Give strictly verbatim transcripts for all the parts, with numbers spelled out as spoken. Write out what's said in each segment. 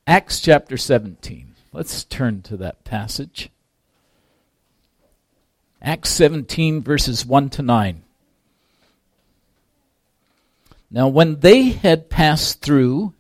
Acts chapter seventeen. Let's turn to that passage. Acts seventeen, verses one to nine. Now when they had passed through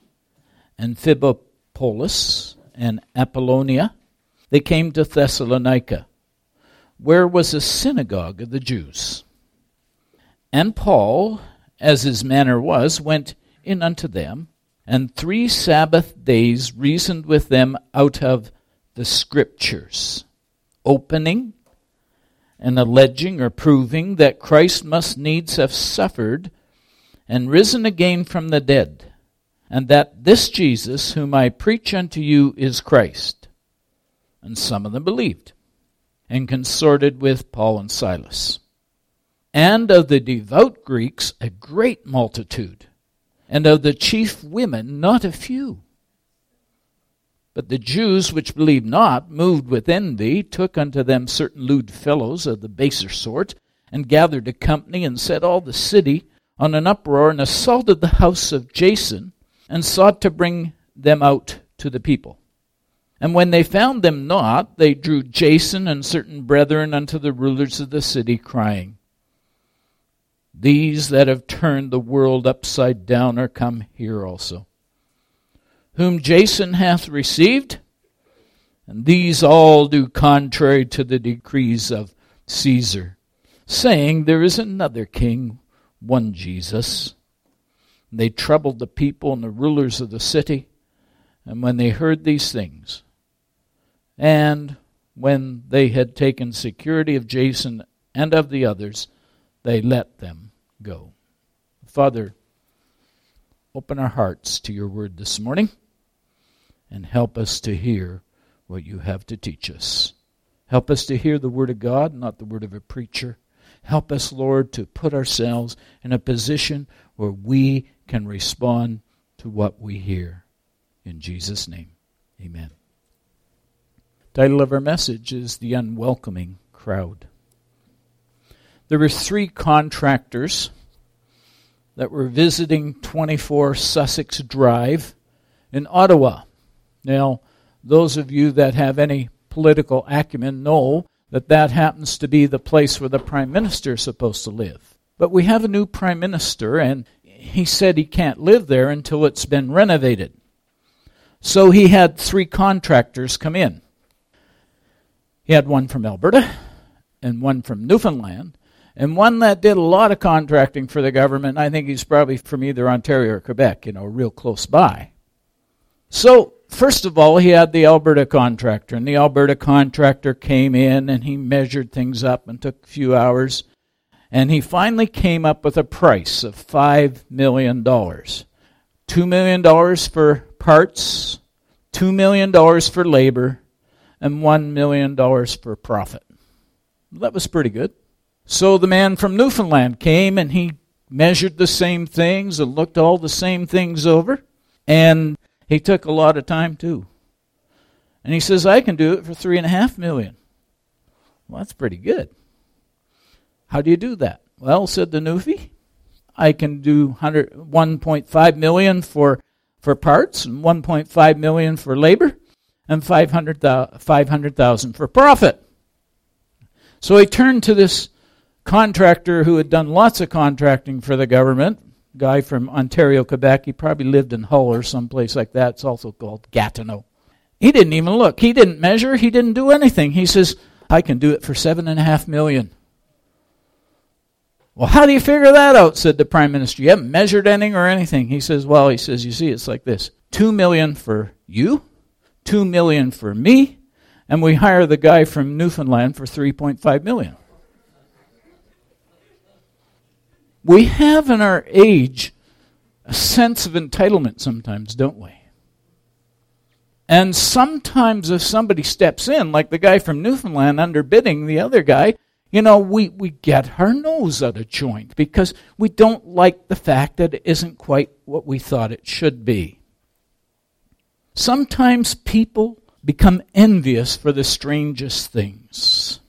Amphipolis and Apollonia, they came to Thessalonica, where was a synagogue of the Jews. And Paul, as his manner was, went in unto them, and three Sabbath days reasoned with them out of the Scriptures, opening and alleging or proving that Christ must needs have suffered and risen again from the dead, and that this Jesus whom I preach unto you is Christ. And some of them believed, and consorted with Paul and Silas. And of the devout Greeks a great multitude, and of the chief women not a few. But the Jews which believed not, moved with envy, took unto them certain lewd fellows of the baser sort, and gathered a company, and set all the city on an uproar, and assaulted the house of Jason, and sought to bring them out to the people. And when they found them not, they drew Jason and certain brethren unto the rulers of the city, crying, These that have turned the world upside down are come here also, whom Jason hath received, and these all do contrary to the decrees of Caesar, saying, There is another king, one Jesus. And they troubled the people and the rulers of the city, and when they heard these things, and when they had taken security of Jason and of the others, they let them go. Father, open our hearts to your word this morning, and help us to hear what you have to teach us. Help us to hear the word of God, not the word of a preacher. Help us, Lord, to put ourselves in a position where we can respond to what we hear. In Jesus' name, amen. The title of our message is The Unwelcoming Crowd. There were three contractors that were visiting twenty-four Sussex Drive in Ottawa. Now, those of you that have any political acumen know that that happens to be the place where the Prime Minister is supposed to live. But we have a new Prime Minister, and he said he can't live there until it's been renovated. So he had three contractors come in. He had one from Alberta, and one from Newfoundland, and one that did a lot of contracting for the government. I think he's probably from either Ontario or Quebec, you know, real close by. So, first of all, he had the Alberta contractor, and the Alberta contractor came in, and he measured things up and took a few hours, and he finally came up with a price of five million dollars. two million dollars for parts, two million dollars for labor, and one million dollars for profit. That was pretty good. So the man from Newfoundland came, and he measured the same things and looked all the same things over, and he took a lot of time too. And he says, I can do it for three and a half million. Well, that's pretty good. How do you do that? Well, said the Newfie, I can do one point five million for for parts, and one point five million for labor, and five hundred thousand for profit. So he turned to this contractor who had done lots of contracting for the government, guy from Ontario, Quebec. He probably lived in Hull or someplace like that. It's also called Gatineau. He didn't even look. He didn't measure. He didn't do anything. He says, I can do it for seven and a half million. Well, how do you figure that out, said the Prime Minister. You haven't measured anything or anything. He says, well, he says, you see, it's like this. Two million for you, two million for me, and we hire the guy from Newfoundland for three point five million. We have in our age a sense of entitlement sometimes, don't we? And sometimes if somebody steps in, like the guy from Newfoundland underbidding the other guy, you know, we, we get our nose out of joint because we don't like the fact that it isn't quite what we thought it should be. Sometimes people become envious for the strangest things.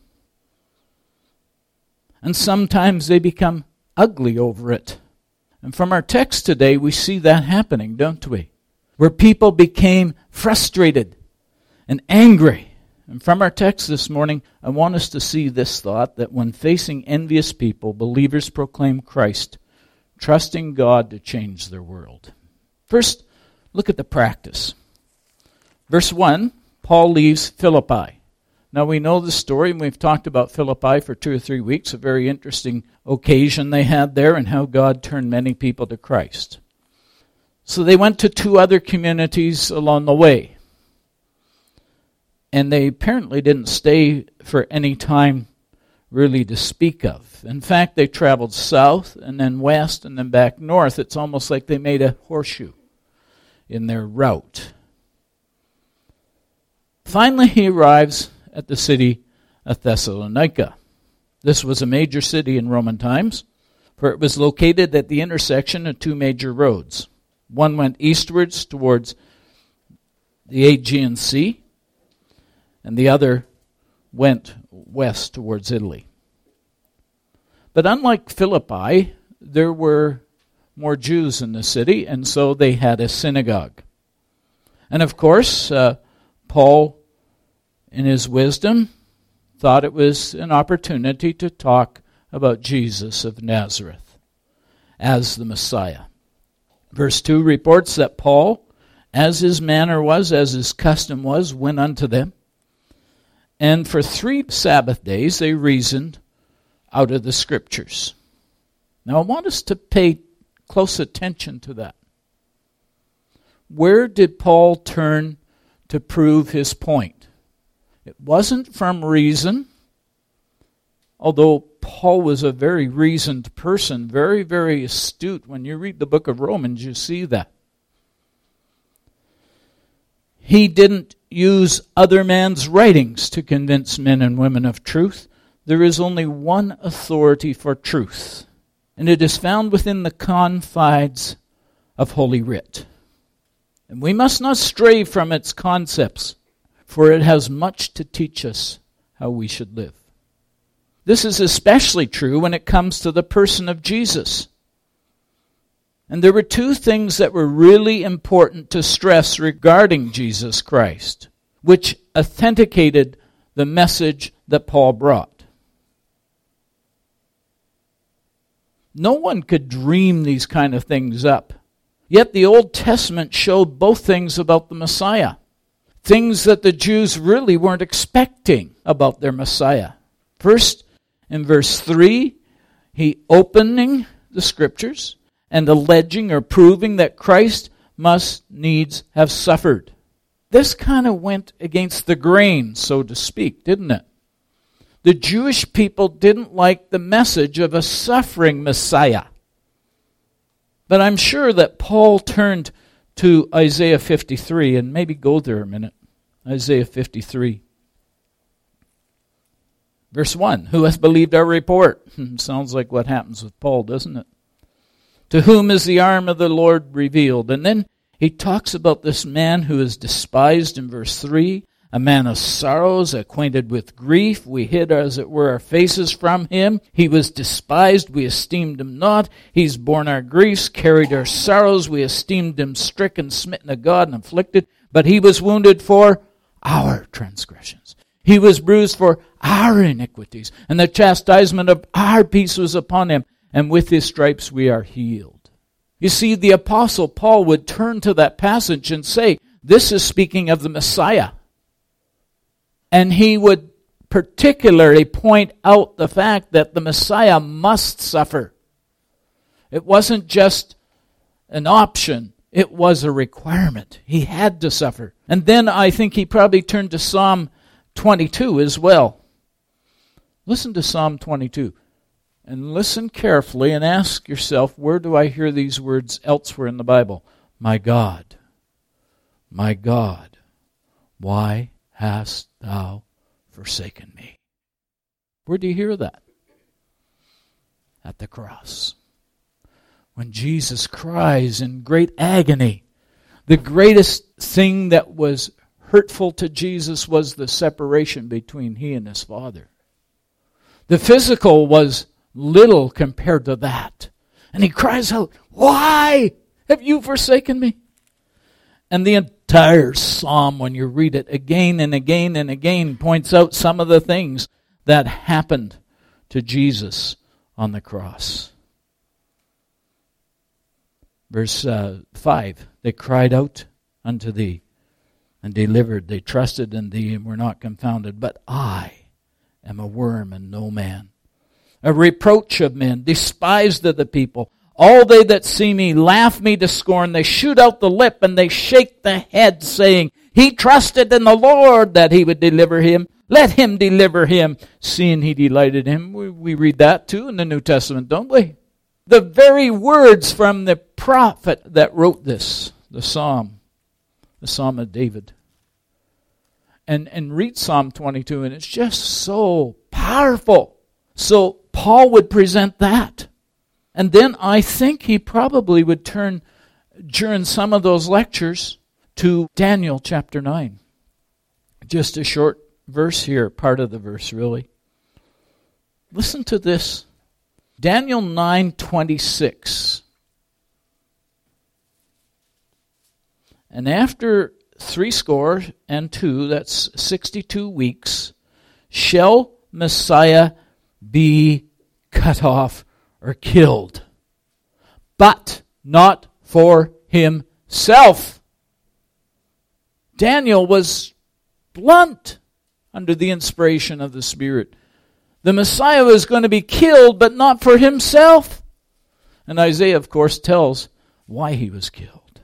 And sometimes they become ugly over it. And from our text today, we see that happening, don't we? where people became frustrated and angry. And from our text this morning, I want us to see this thought, that when facing envious people, believers proclaim Christ, trusting God to change their world. First, look at the practice. Verse one, Paul leaves Philippi. Now we know the story, and we've talked about Philippi for two or three weeks, a very interesting occasion they had there and how God turned many people to Christ. So they went to two other communities along the way. And they apparently didn't stay for any time really to speak of. In fact, they traveled south and then west and then back north. It's almost like they made a horseshoe in their route. Finally, he arrives at the city of Thessalonica. This was a major city in Roman times, for it was located at the intersection of two major roads. One went eastwards towards the Aegean Sea, and the other went west towards Italy. But unlike Philippi, there were more Jews in the city, and so they had a synagogue. And of course, uh, Paul, in his wisdom, thought it was an opportunity to talk about Jesus of Nazareth as the Messiah. Verse two reports that Paul, as his manner was, as his custom was, went unto them. And for three Sabbath days they reasoned out of the Scriptures. Now I want us to pay close attention to that. Where did Paul turn to prove his point? It wasn't from reason, although Paul was a very reasoned person, very, very astute. When you read the book of Romans, you see that. He didn't use other man's writings to convince men and women of truth. There is only one authority for truth, and it is found within the confines of Holy Writ. And we must not stray from its concepts, for it has much to teach us how we should live. This is especially true when it comes to the person of Jesus. And there were two things that were really important to stress regarding Jesus Christ, which authenticated the message that Paul brought. No one could dream these kind of things up. Yet the Old Testament showed both things about the Messiah, things that the Jews really weren't expecting about their Messiah. First, in verse three, he opening the Scriptures and alleging or proving that Christ must needs have suffered. This kind of went against the grain, so to speak, didn't it? The Jewish people didn't like the message of a suffering Messiah. But I'm sure that Paul turned to Isaiah fifty-three, and maybe go there a minute. Isaiah fifty-three. Verse one, who hath believed our report? Sounds like what happens with Paul, doesn't it? To whom is the arm of the Lord revealed? And then he talks about this man who is despised in verse three, a man of sorrows, acquainted with grief. We hid, as it were, our faces from him. He was despised, we esteemed him not. He's borne our griefs, carried our sorrows. We esteemed him stricken, smitten of God, and afflicted. But he was wounded for our transgressions. He was bruised for our iniquities. And the chastisement of our peace was upon him. And with his stripes we are healed. You see, the Apostle Paul would turn to that passage and say, this is speaking of the Messiah. And he would particularly point out the fact that the Messiah must suffer. It wasn't just an option. It was a requirement. He had to suffer. And then I think he probably turned to Psalm twenty-two as well. Listen to Psalm twenty-two. And listen carefully and ask yourself, where do I hear these words elsewhere in the Bible? My God, my God, why hast thou forsaken me? Where do you hear that? At the cross. When Jesus cries in great agony, the greatest thing that was hurtful to Jesus was the separation between he and his Father. The physical was little compared to that. And he cries out, why have you forsaken me? And the entire psalm, when you read it again and again and again, points out some of the things that happened to Jesus on the cross. Verse uh, five, they cried out unto thee and delivered. They trusted in thee and were not confounded. But I am a worm and no man, a reproach of men, despised of the people. All they that see me laugh me to scorn. They shoot out the lip and they shake the head, saying, He trusted in the Lord that he would deliver him. Let him deliver him, seeing he delighted in him. We, we read that too in the New Testament, don't we? The very words from the prophet that wrote this, the psalm, the Psalm of David. And, and read Psalm twenty-two, and it's just so powerful. So Paul would present that. And then I think he probably would turn, during some of those lectures, to Daniel chapter nine. Just a short verse here, part of the verse really. Listen to this. Daniel nine twenty-six. And after three score and two, that's sixty-two weeks, shall Messiah be cut off or killed, but not for himself. Daniel was blunt under the inspiration of the Spirit. The Messiah was going to be killed, but not for himself. And Isaiah, of course, tells why he was killed.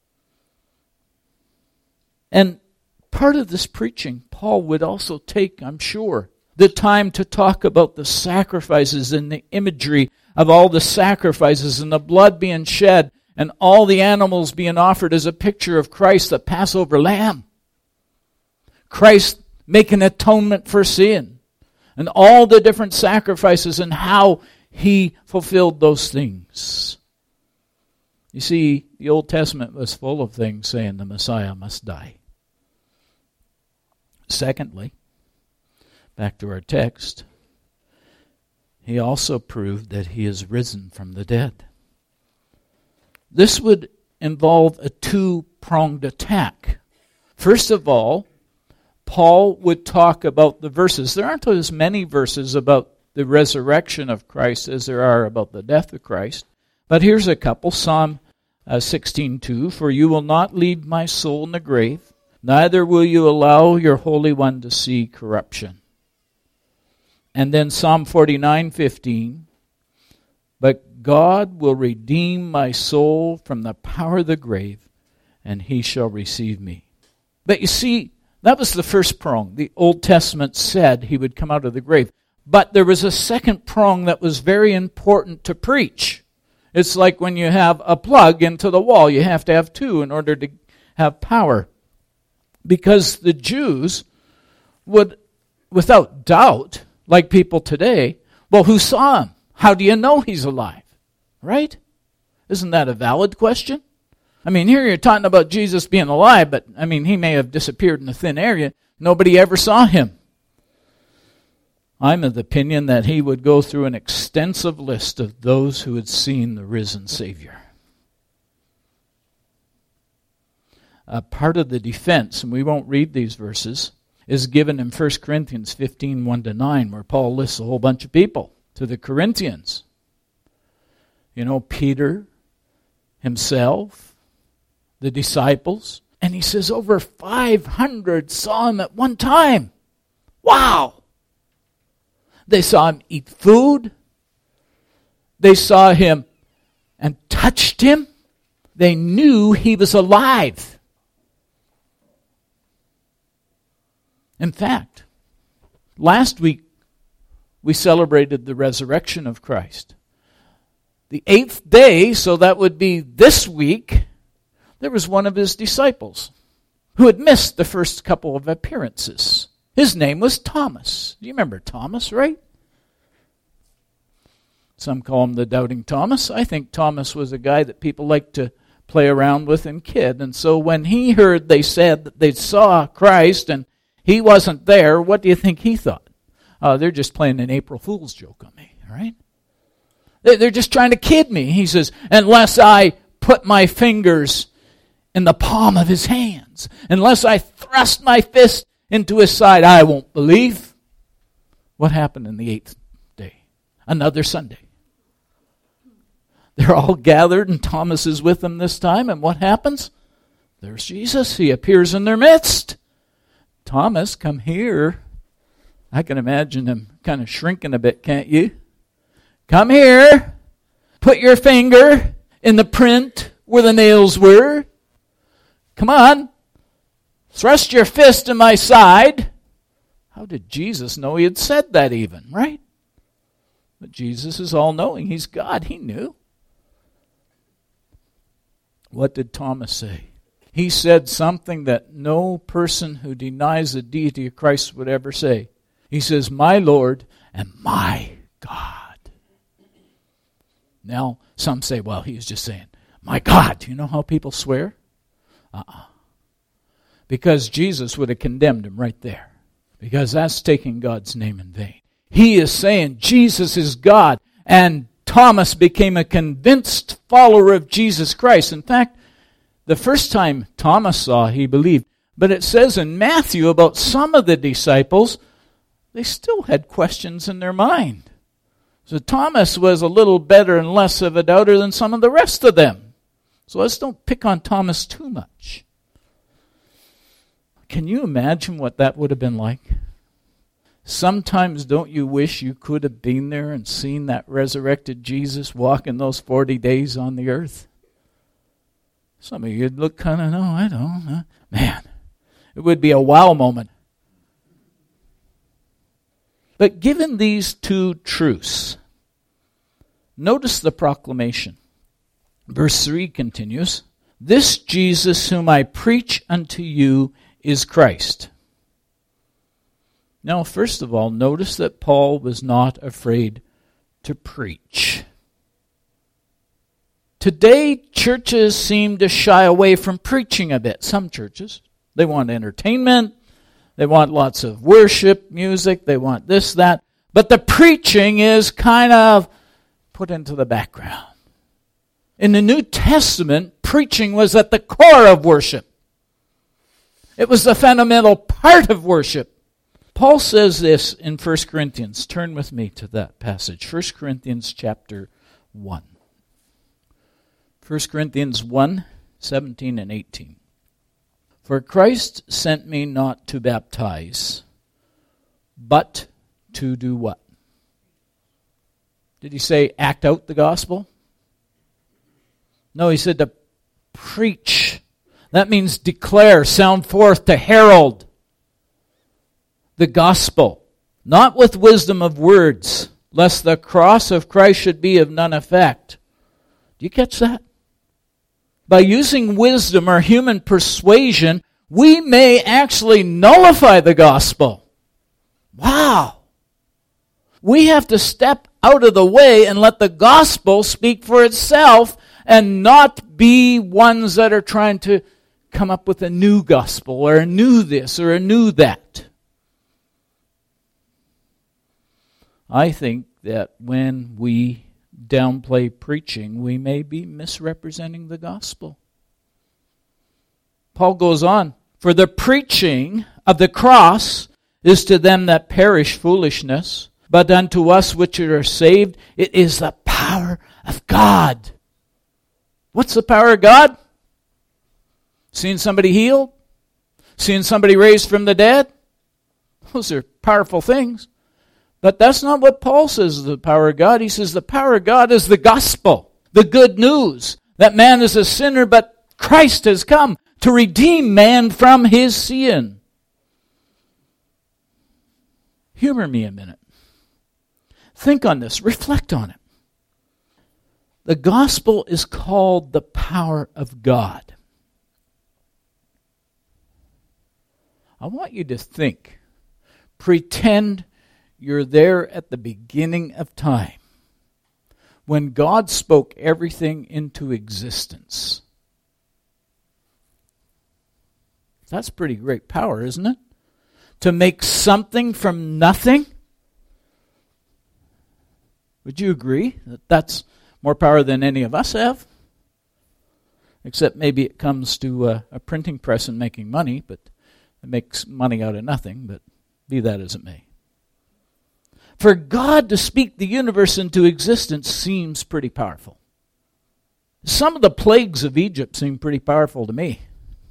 And part of this preaching, Paul would also take, I'm sure, the time to talk about the sacrifices and the imagery of all the sacrifices and the blood being shed and all the animals being offered as a picture of Christ, the Passover lamb. Christ making atonement for sin. And all the different sacrifices and how he fulfilled those things. You see, the Old Testament was full of things saying the Messiah must die. Secondly, back to our text, he also proved that he is risen from the dead. This would involve a two-pronged attack. First of all, Paul would talk about the verses. There aren't as many verses about the resurrection of Christ as there are about the death of Christ. But here's a couple. Psalm uh, sixteen two, For you will not leave my soul in the grave, neither will you allow your Holy One to see corruption. And then Psalm forty-nine fifteen, But God will redeem my soul from the power of the grave, and he shall receive me. But you see, that was the first prong. The Old Testament said he would come out of the grave. But there was a second prong that was very important to preach. It's like when you have a plug into the wall. You have to have two in order to have power. Because the Jews would, without doubt, like people today, well, who saw him? How do you know he's alive? Right? Isn't that a valid question? I mean, here you're talking about Jesus being alive, but, I mean, he may have disappeared in the thin air. Nobody ever saw him. I'm of the opinion that he would go through an extensive list of those who had seen the risen Savior. A part of the defense, and we won't read these verses, is given in First Corinthians fifteen, one to nine, where Paul lists a whole bunch of people to the Corinthians. You know, Peter himself, the disciples, and he says over five hundred saw him at one time. Wow! They saw him eat food. They saw him and touched him. They knew he was alive. In fact, last week we celebrated the resurrection of Christ. The eighth day, so that would be this week, there was one of his disciples who had missed the first couple of appearances. His name was Thomas. Do you remember Thomas, right? Some call him the Doubting Thomas. I think Thomas was a guy that people liked to play around with and kid. And so when he heard they said that they saw Christ and he wasn't there, what do you think he thought? Uh, they're just playing an April Fool's joke on me, all right? They're just trying to kid me. He says, unless I put my fingers in the palm of his hands. Unless I thrust my fist into his side, I won't believe. What happened in the eighth day? Another Sunday. They're all gathered, and Thomas is with them this time, and what happens? There's Jesus. He appears in their midst. Thomas, come here. I can imagine him kind of shrinking a bit, can't you? Come here. Put your finger in the print where the nails were. Come on. Thrust your fist in my side. How did Jesus know he had said that even, right? But Jesus is all-knowing. He's God. He knew. What did Thomas say? He said something that no person who denies the deity of Christ would ever say. He says, my Lord and my God. Now, some say, well, he was just saying, my God. Do you know how people swear? Uh-uh. Because Jesus would have condemned him right there. Because that's taking God's name in vain. He is saying Jesus is God. And Thomas became a convinced follower of Jesus Christ. In fact, the first time Thomas saw, he believed. But it says in Matthew about some of the disciples, they still had questions in their mind. So Thomas was a little better and less of a doubter than some of the rest of them. So let's don't pick on Thomas too much. Can you imagine what that would have been like? Sometimes don't you wish you could have been there and seen that resurrected Jesus walking those forty days on the earth? Some of you would look kind of, no, I don't. Uh, man, it would be a wow moment. But given these two truths, notice the proclamation. Verse three continues, this Jesus whom I preach unto you is Christ. Now, first of all, notice that Paul was not afraid to preach. Today, churches seem to shy away from preaching a bit. Some churches. They want entertainment. They want lots of worship, music. They want this, that. But the preaching is kind of put into the background. In the New Testament, preaching was at the core of worship. It was the fundamental part of worship. Paul says this in First Corinthians. Turn with me to that passage. First Corinthians chapter one. First Corinthians one, seventeen and eighteen. For Christ sent me not to baptize, but to do what? Did he say act out the gospel? No, he said to preach. That means declare, sound forth, to herald the gospel. Not with wisdom of words, lest the cross of Christ should be of none effect. Do you catch that? By using wisdom or human persuasion, we may actually nullify the gospel. Wow! We have to step out of the way and let the gospel speak for itself and not be ones that are trying to come up with a new gospel or a new this or a new that. I think that when we downplay preaching, we may be misrepresenting the gospel. Paul goes on, for the preaching of the cross is to them that perish foolishness, but unto us which are saved, it is the power of God. What's the power of God? Seeing somebody healed? Seeing somebody raised from the dead? Those are powerful things. But that's not what Paul says is the power of God. He says the power of God is the gospel, the good news, that man is a sinner, but Christ has come to redeem man from his sin. Humor me a minute. Think on this. Reflect on it. The gospel is called the power of God. I want you to think. Pretend you're there at the beginning of time when God spoke everything into existence. That's pretty great power, isn't it? To make something from nothing. Would you agree that that's more power than any of us have? except maybe it comes to a, a printing press and making money, but it makes money out of nothing, but be that as it may. For God to speak the universe into existence seems pretty powerful. Some of the plagues of Egypt seem pretty powerful to me.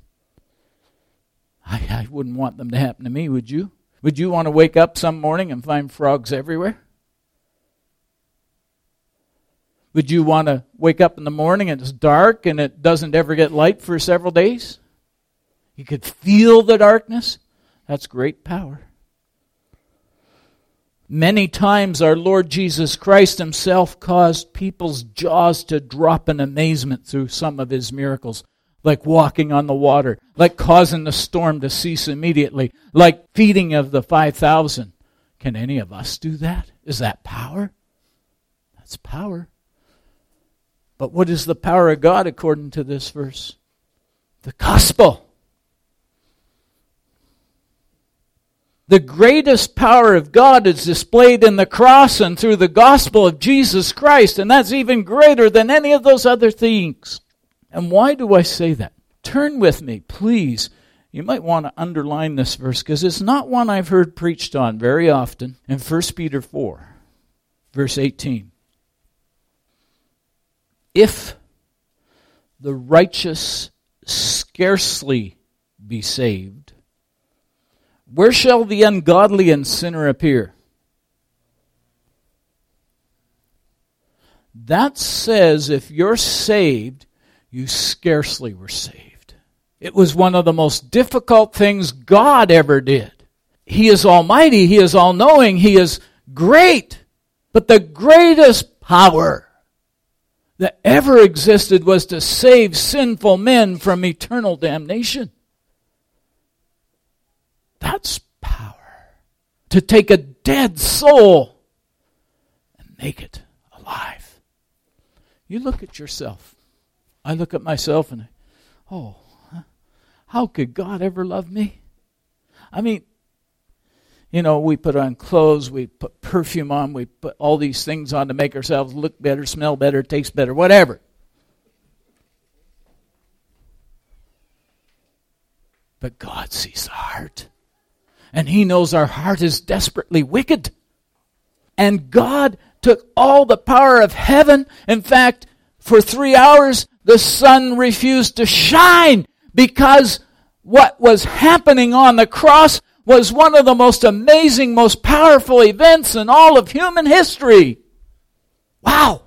I, I wouldn't want them to happen to me, would you? Would you want to wake up some morning and find frogs everywhere? Would you want to wake up in the morning and it's dark and it doesn't ever get light for several days? You could feel the darkness. That's great power. Many times our Lord Jesus Christ himself caused people's jaws to drop in amazement through some of his miracles, like walking on the water, like causing the storm to cease immediately, like feeding of the five thousand. Can any of us do that? Is that power? That's power. But what is the power of God according to this verse? The gospel. The greatest power of God is displayed in the cross and through the gospel of Jesus Christ, and that's even greater than any of those other things. And why do I say that? Turn with me, please. You might want to underline this verse because it's not one I've heard preached on very often. In First Peter four, verse eighteen. If the righteous scarcely be saved, where shall the ungodly and sinner appear? That says if you're saved, you scarcely were saved. It was one of the most difficult things God ever did. He is almighty, He is all-knowing, He is great. But the greatest power that ever existed was to save sinful men from eternal damnation. That's power. To take a dead soul and make it alive. You look at yourself. I look at myself and, oh, how could God ever love me? I mean, you know, we put on clothes, we put perfume on, we put all these things on to make ourselves look better, smell better, taste better, whatever. But God sees the heart. And He knows our heart is desperately wicked. And God took all the power of heaven. In fact, for three hours, the sun refused to shine because what was happening on the cross was one of the most amazing, most powerful events in all of human history. Wow.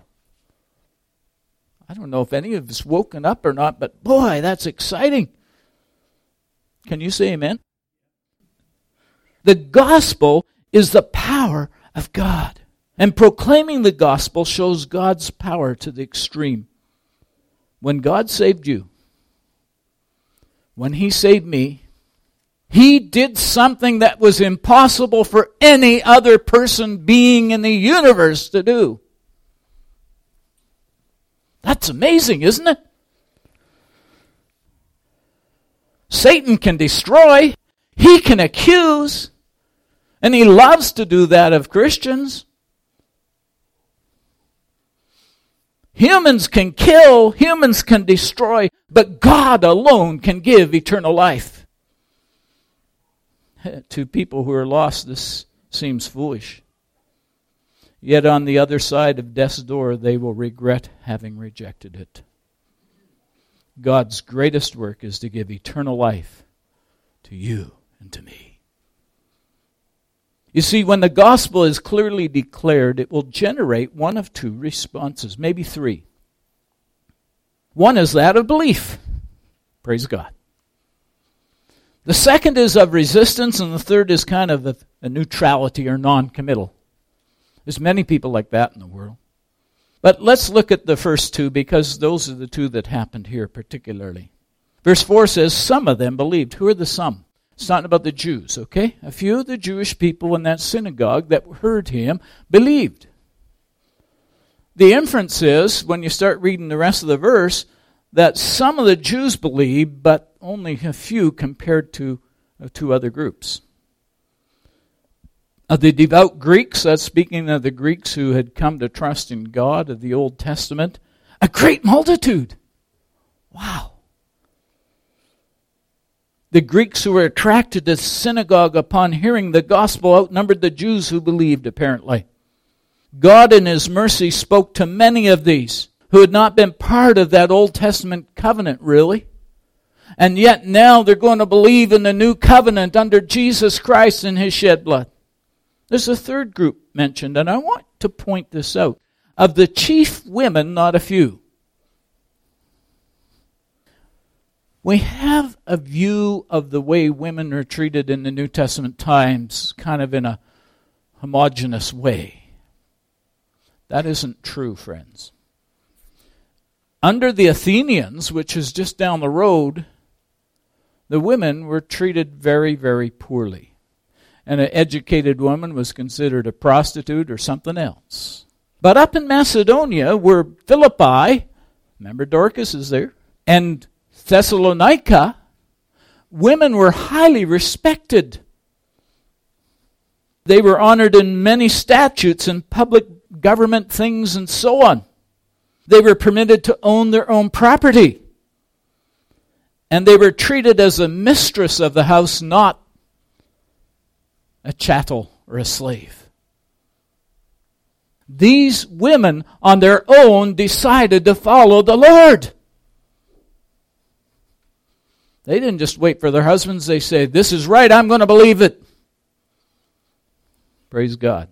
I don't know if any of us woken up or not, but boy, that's exciting. Can you say amen? The gospel is the power of God. And proclaiming the gospel shows God's power to the extreme. When God saved you, when He saved me, He did something that was impossible for any other person, being in the universe to do. That's amazing, isn't it? Satan can destroy, he can accuse, and he loves to do that of Christians. Humans can kill, humans can destroy, but God alone can give eternal life. To people who are lost, this seems foolish. Yet on the other side of death's door, they will regret having rejected it. God's greatest work is to give eternal life to you and to me. You see, when the gospel is clearly declared, it will generate one of two responses, maybe three. One is that of belief. Praise God. The second is of resistance, and the third is kind of a, a neutrality or non-committal. There's many people like that in the world. But let's look at the first two, because those are the two that happened here particularly. Verse four says, some of them believed. Who are the some? It's not about the Jews, okay? A few of the Jewish people in that synagogue that heard him believed. The inference is, when you start reading the rest of the verse, that some of the Jews believed, but only a few compared to uh, two other groups. Of the devout Greeks, that's speaking of the Greeks who had come to trust in God of the Old Testament, a great multitude. Wow. The Greeks who were attracted to the synagogue upon hearing the gospel outnumbered the Jews who believed, apparently. God in His mercy spoke to many of these who had not been part of that Old Testament covenant, really. And yet now they're going to believe in the new covenant under Jesus Christ and His shed blood. There's a third group mentioned, and I want to point this out. Of the chief women, not a few. We have a view of the way women are treated in the New Testament times, kind of in a homogeneous way. That isn't true, friends. Under the Athenians, which is just down the road, the women were treated very, very poorly. And an educated woman was considered a prostitute or something else. But up in Macedonia, where Philippi, remember Dorcas is there, and Thessalonica, women were highly respected. They were honored in many statutes and public government things and so on. They were permitted to own their own property. And they were treated as a mistress of the house, not a chattel or a slave. These women on their own decided to follow the Lord. They didn't just wait for their husbands. They say, this is right, I'm going to believe it. Praise God.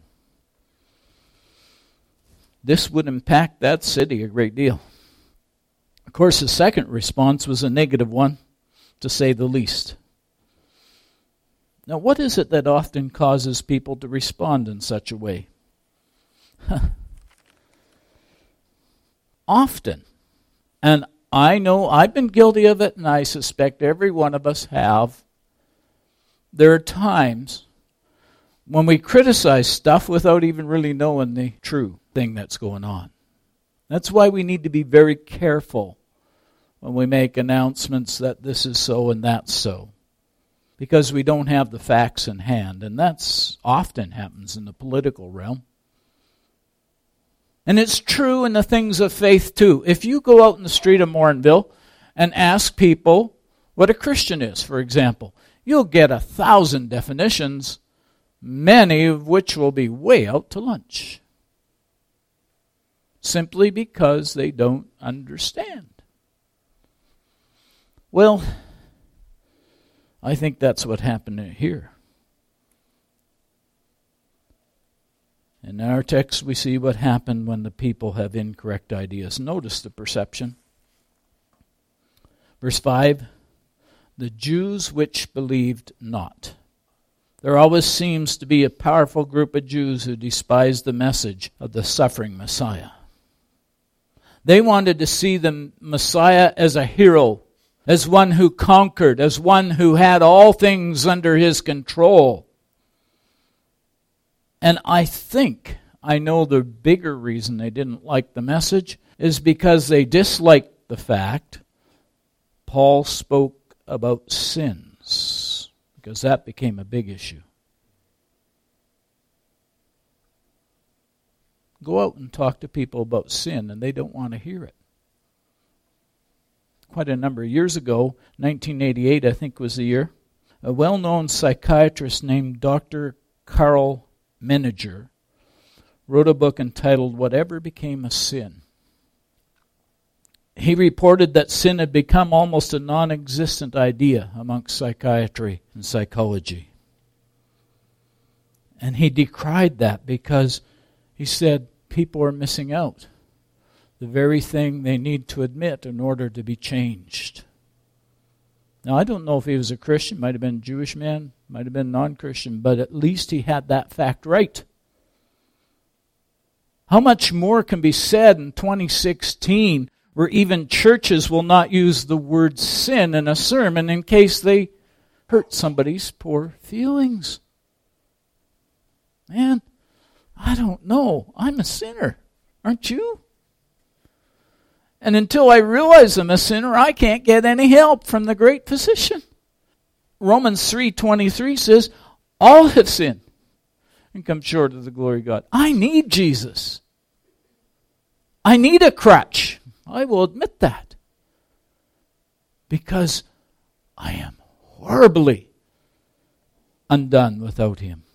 This would impact that city a great deal. Of course, the second response was a negative one, to say the least. Now, what is it that often causes people to respond in such a way? Often, and I know I've been guilty of it, and I suspect every one of us have, there are times when we criticize stuff without even really knowing the true thing that's going on. That's why we need to be very careful when we make announcements that this is so and that's so, because we don't have the facts in hand, and that's often happens in the political realm. And it's true in the things of faith too. If you go out in the street of Morinville and ask people what a Christian is, for example, you'll get a thousand definitions, many of which will be way out to lunch. Simply because they don't understand. Well, I think that's what happened here. In our text, we see what happened when the people have incorrect ideas. Notice the perception. Verse five, the Jews which believed not. There always seems to be a powerful group of Jews who despise the message of the suffering Messiah. They wanted to see the Messiah as a hero, as one who conquered, as one who had all things under His control. And I think, I know the bigger reason they didn't like the message is because they disliked the fact Paul spoke about sins, because that became a big issue. Go out and talk to people about sin, and they don't want to hear it. Quite a number of years ago, nineteen eighty-eight, I think was the year, a well-known psychiatrist named Doctor Carl Menninger wrote a book entitled Whatever Became a Sin. He reported that sin had become almost a non-existent idea amongst psychiatry and psychology. And he decried that because he said people are missing out. The very thing they need to admit in order to be changed. Now, I don't know if he was a Christian, might have been a Jewish man, might have been non-Christian, but at least he had that fact right. How much more can be said in twenty sixteen where even churches will not use the word sin in a sermon in case they hurt somebody's poor feelings? Man, I don't know. I'm a sinner. Aren't you? And until I realize I'm a sinner, I can't get any help from the great physician. Romans three twenty-three says, all have sinned and come short of the glory of God. I need Jesus. I need a crutch. I will admit that. because I am horribly undone without him.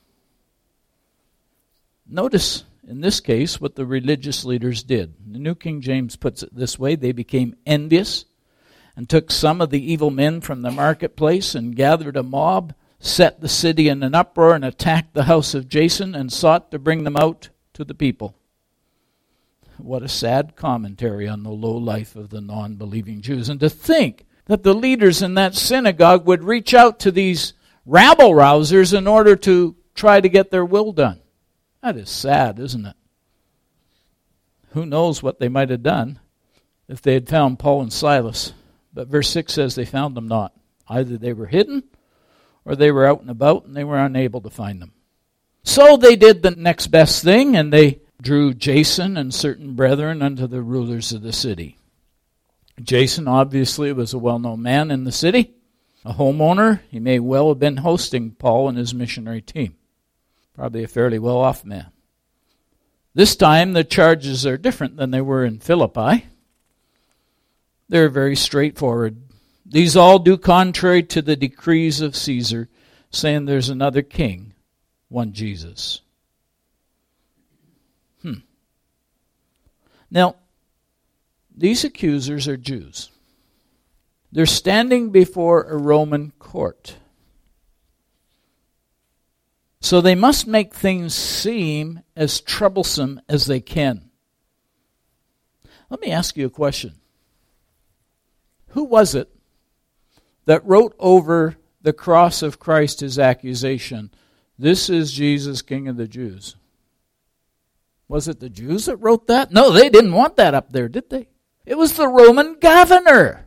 Notice in this case what the religious leaders did. The New King James puts it this way: they became envious and took some of the evil men from the marketplace and gathered a mob, set the city in an uproar, and attacked the house of Jason and sought to bring them out to the people. What a sad commentary on the low life of the non-believing Jews. And to think that the leaders in that synagogue would reach out to these rabble-rousers in order to try to get their will done. That is sad, isn't it? Who knows what they might have done if they had found Paul and Silas. But verse six says they found them not. Either they were hidden or they were out and about and they were unable to find them. So they did the next best thing, and they drew Jason and certain brethren unto the rulers of the city. Jason obviously was a well-known man in the city, a homeowner. He may well have been hosting Paul and his missionary team. Probably a fairly well-off man. This time the charges are different than they were in Philippi. They're very straightforward. These all do contrary to the decrees of Caesar, saying there's another king, one Jesus. Hmm. Now, these accusers are Jews. They're standing before a Roman court. So they must make things seem as troublesome as they can. Let me ask you a question. Who was it that wrote over the cross of Christ his accusation, "This is Jesus, King of the Jews"? Was it the Jews that wrote that? No, they didn't want that up there, did they? It was the Roman governor.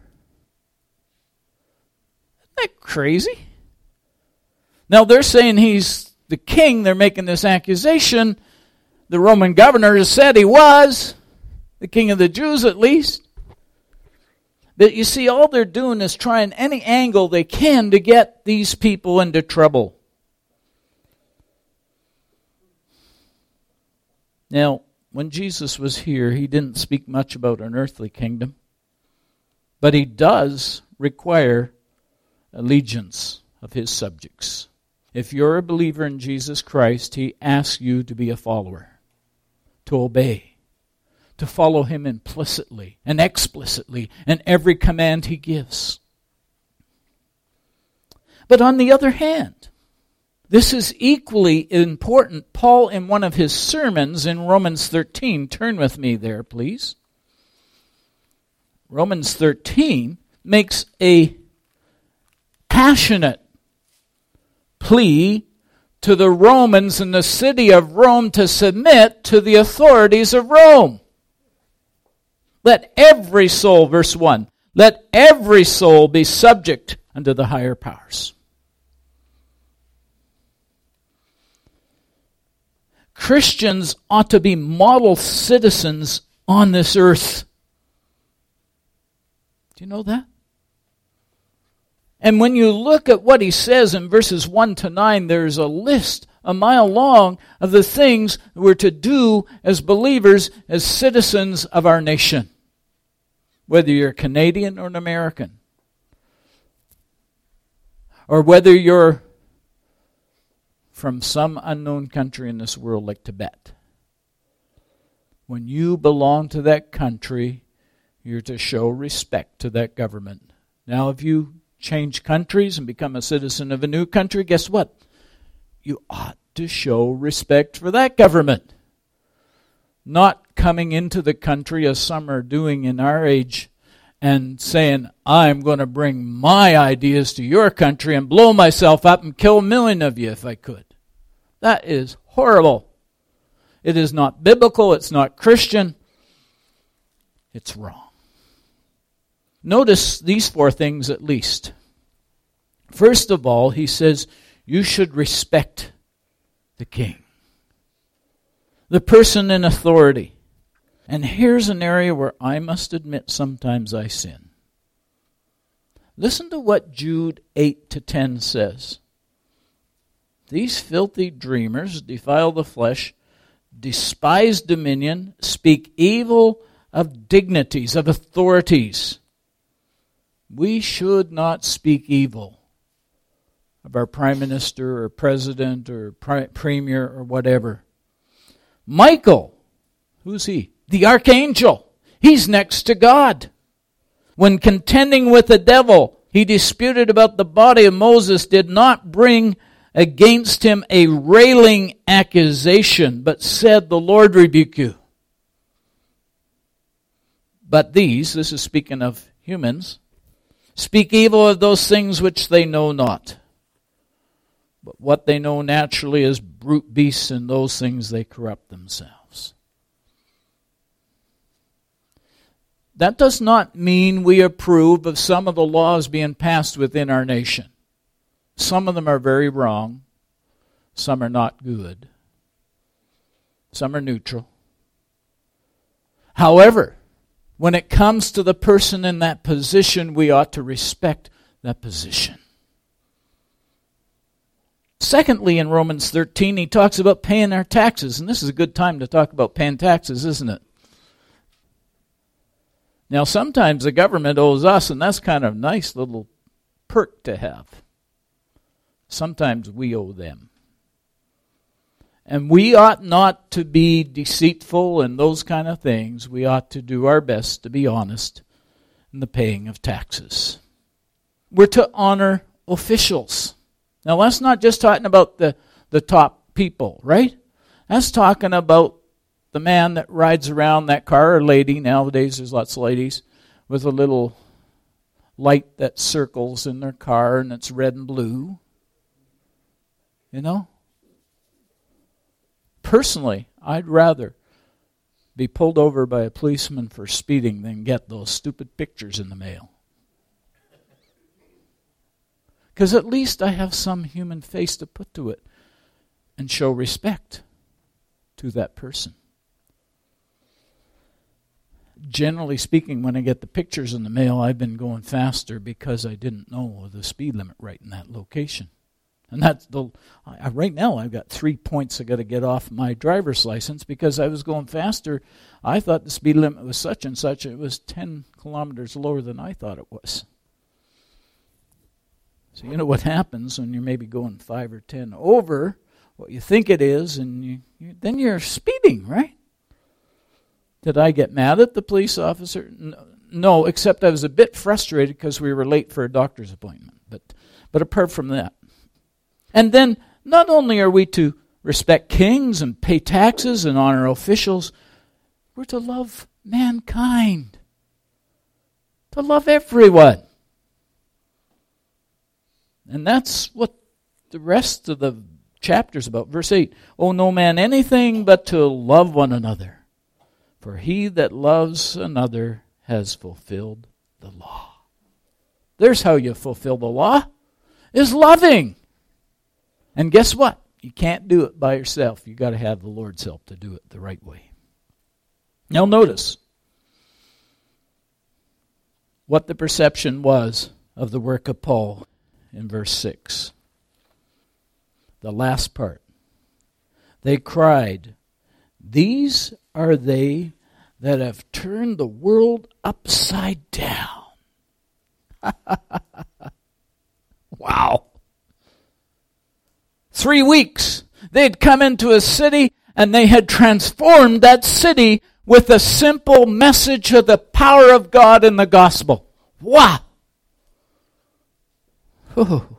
Isn't that crazy? Now they're saying he's the king. They're making this accusation. The Roman governor has said he was the king of the Jews, at least. But you see, all they're doing is trying any angle they can to get these people into trouble. Now, when Jesus was here, he didn't speak much about an earthly kingdom, but he does require allegiance of his subjects. If you're a believer in Jesus Christ, he asks you to be a follower, to obey, to follow him implicitly and explicitly in every command he gives. But on the other hand, this is equally important. Paul, in one of his sermons in Romans thirteen, turn with me there, please. Romans thirteen makes a passionate plea to the Romans in the city of Rome to submit to the authorities of Rome. Let every soul, verse one, let every soul be subject unto the higher powers. Christians ought to be model citizens on this earth. Do you know that? And when you look at what he says in verses one to nine, there's a list a mile long of the things we're to do as believers, as citizens of our nation. Whether you're Canadian or an American. Or whether you're from some unknown country in this world like Tibet. When you belong to that country, you're to show respect to that government. Now, if you change countries and become a citizen of a new country, guess what? You ought to show respect for that government. Not coming into the country, as some are doing in our age, and saying, I'm going to bring my ideas to your country and blow myself up and kill a million of you if I could. That is horrible. It is not biblical. It's not Christian. It's wrong. Notice these four things at least. First of all, he says, you should respect the king, the person in authority. And here's an area where I must admit sometimes I sin. Listen to what Jude eight to ten says. These filthy dreamers defile the flesh, despise dominion, speak evil of dignities, of authorities. We should not speak evil of our prime minister or president or pri- premier or whatever. Michael, who's he? The archangel. He's next to God. When contending with the devil, he disputed about the body of Moses, did not bring against him a railing accusation, but said, the Lord rebuke you. But these, this is speaking of humans, speak evil of those things which they know not. But what they know naturally is brute beasts, and those things they corrupt themselves. That does not mean we approve of some of the laws being passed within our nation. Some of them are very wrong. Some are not good. Some are neutral. However, when it comes to the person in that position, we ought to respect that position. Secondly, in Romans thirteen, he talks about paying our taxes. And this is a good time to talk about paying taxes, isn't it? Now, sometimes the government owes us, and that's kind of a nice little perk to have. Sometimes we owe them. And we ought not to be deceitful and those kind of things. We ought to do our best to be honest in the paying of taxes. We're to honor officials. Now, that's not just talking about the, the top people, right? That's talking about the man that rides around that car, or lady, nowadays there's lots of ladies, with a little light that circles in their car and it's red and blue. You know? Personally, I'd rather be pulled over by a policeman for speeding than get those stupid pictures in the mail. Because at least I have some human face to put to it and show respect to that person. Generally speaking, when I get the pictures in the mail, I've been going faster because I didn't know the speed limit right in that location. And that's the I, right now I've got three points I got to get off my driver's license because I was going faster. I thought the speed limit was such and such. It was ten kilometers lower than I thought it was. So you know what happens when you're maybe going five or ten over what you think it is, and you, you, then you're speeding, right? Did I get mad at the police officer? No, except I was a bit frustrated because we were late for a doctor's appointment. But, but apart from that. And then, not only are we to respect kings and pay taxes and honor officials, we're to love mankind. To love everyone. And that's what the rest of the chapter's about. Verse eight, owe no man anything but to love one another. For he that loves another has fulfilled the law. There's how you fulfill the law, is loving. And guess what? You can't do it by yourself. You've got to have the Lord's help to do it the right way. Now notice what the perception was of the work of Paul in verse six. The last part. They cried, these are they that have turned the world upside down. Wow. Three weeks. They had come into a city and they had transformed that city with a simple message of the power of God in the gospel. Wow. Whew.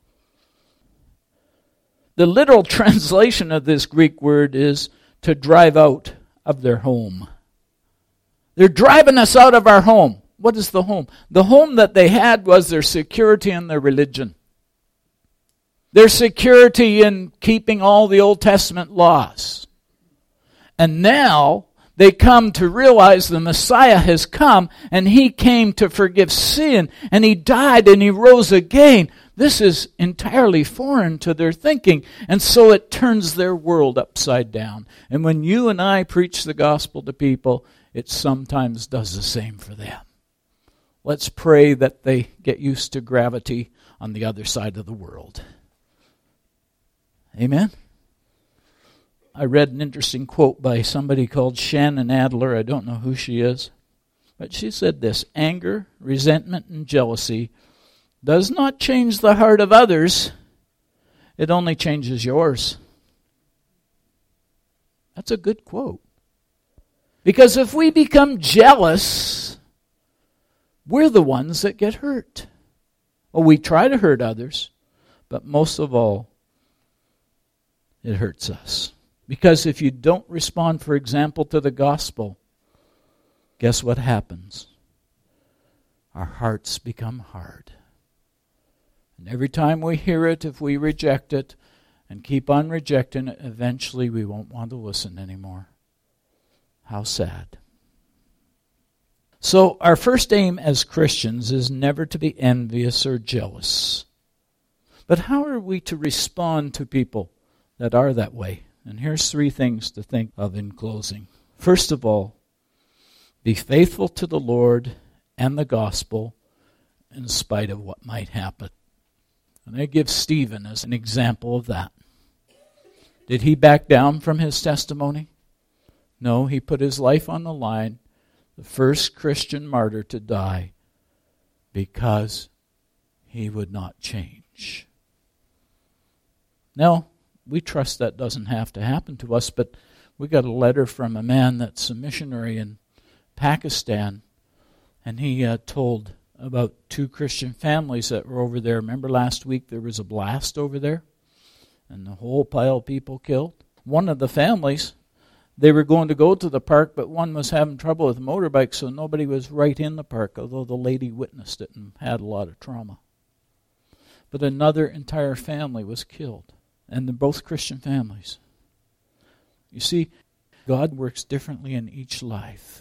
The literal translation of this Greek word is to drive out of their home. They're driving us out of our home. What is the home? The home that they had was their security and their religion. Their security in keeping all the Old Testament laws. And now they come to realize the Messiah has come and he came to forgive sin and he died and he rose again. This is entirely foreign to their thinking, and so it turns their world upside down. And when you and I preach the gospel to people, it sometimes does the same for them. Let's pray that they get used to gravity on the other side of the world. Amen? I read an interesting quote by somebody called Shannon Adler. I don't know who she is. But she said this: anger, resentment, and jealousy does not change the heart of others. It only changes yours. That's a good quote. Because if we become jealous, we're the ones that get hurt. Well, we try to hurt others, but most of all, it hurts us. Because if you don't respond, for example, to the gospel, guess what happens? Our hearts become hard. And every time we hear it, if we reject it and keep on rejecting it, eventually we won't want to listen anymore. How sad. So our first aim as Christians is never to be envious or jealous. But how are we to respond to people that are that way? And here's three things to think of in closing. First of all, be faithful to the Lord and the gospel in spite of what might happen. And I give Stephen as an example of that. Did he back down from his testimony? No, he put his life on the line, the first Christian martyr to die, because he would not change. Now, we trust that doesn't have to happen to us, but we got a letter from a man that's a missionary in Pakistan, and he uh, told about two Christian families that were over there. Remember last week there was a blast over there, and the whole pile of people killed? One of the families, they were going to go to the park, but one was having trouble with a motorbike, so nobody was right in the park, although the lady witnessed it and had a lot of trauma. But another entire family was killed, and they're both Christian families. You see, God works differently in each life.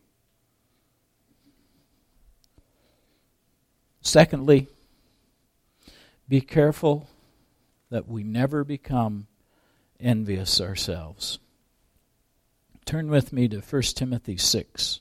Secondly, be careful that we never become envious ourselves. Turn with me to First Timothy six.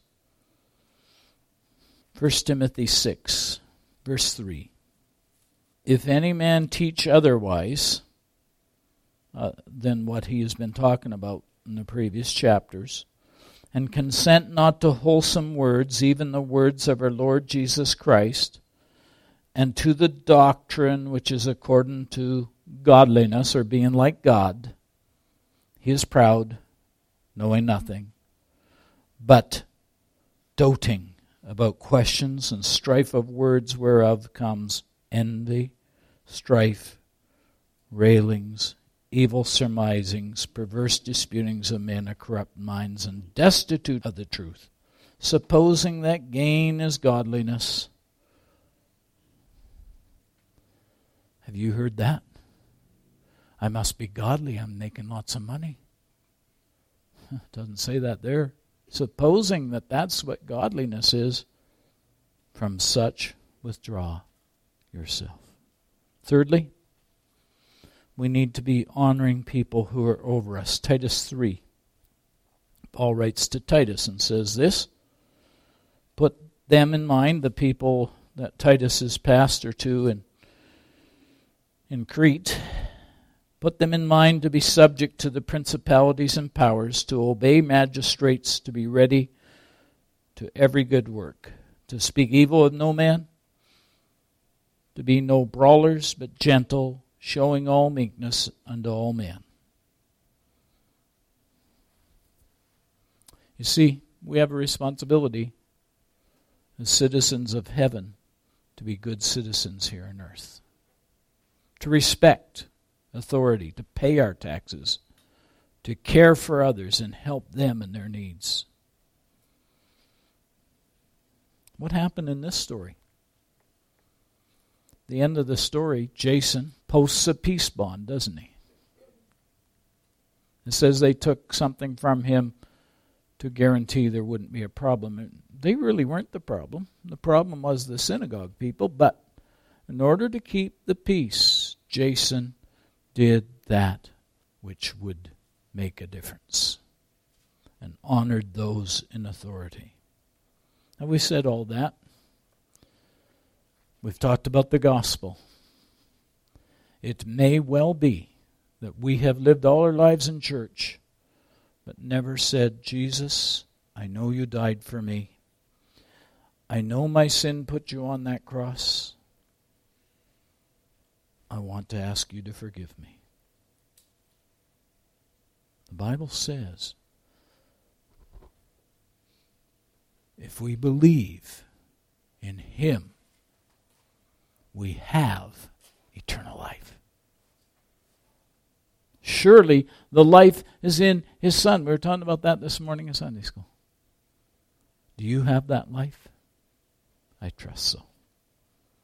First Timothy six, verse three. If any man teach otherwise uh, than what he has been talking about in the previous chapters, and consent not to wholesome words, even the words of our Lord Jesus Christ, and to the doctrine which is according to godliness, or being like God, he is proud, knowing nothing, but doting about questions and strife of words, whereof comes envy, strife, railings, evil surmisings, perverse disputings of men of corrupt minds, and destitute of the truth, supposing that gain is godliness. Have you heard that? I must be godly, I'm making lots of money. It doesn't say that there. Supposing that that's what godliness is, from such withdraw yourself. Thirdly, we need to be honoring people who are over us. Titus three. Paul writes to Titus and says this: put them in mind, the people that Titus is pastor to in, in Crete. Put them in mind to be subject to the principalities and powers, to obey magistrates, to be ready to every good work, to speak evil of no man, to be no brawlers, but gentle, showing all meekness unto all men. You see, we have a responsibility as citizens of heaven to be good citizens here on earth, to respect authority, to pay our taxes, to care for others and help them in their needs. What happened in this story? The end of the story, Jason posts a peace bond, doesn't he? It says they took something from him to guarantee there wouldn't be a problem. They really weren't the problem. The problem was the synagogue people, but in order to keep the peace, Jason did that which would make a difference and honored those in authority. Now, we said all that. We've talked about the gospel. It may well be that we have lived all our lives in church, but never said, Jesus, I know you died for me, I know my sin put you on that cross. I want to ask you to forgive me. The Bible says, if we believe in Him, we have eternal life. Surely the life is in His Son. We were talking about that this morning in Sunday school. Do you have that life? I trust so.